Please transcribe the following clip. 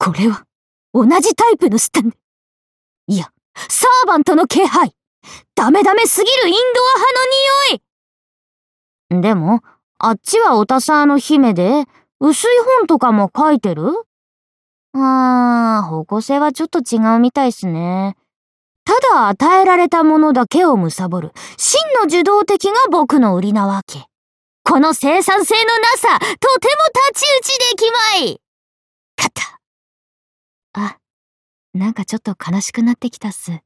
これは、同じタイプのスタンド。いや、サーバントの気配。ダメすぎるインドア派の匂い。でも、あっちはおたさの姫で、薄い本とかも書いてる？方向性はちょっと違うみたいっすね。ただ与えられたものだけを貪る、真の受動的が僕の売りなわけ。この生産性のなさ、とても太刀打ちできまい。勝った。なんかちょっと悲しくなってきたっす。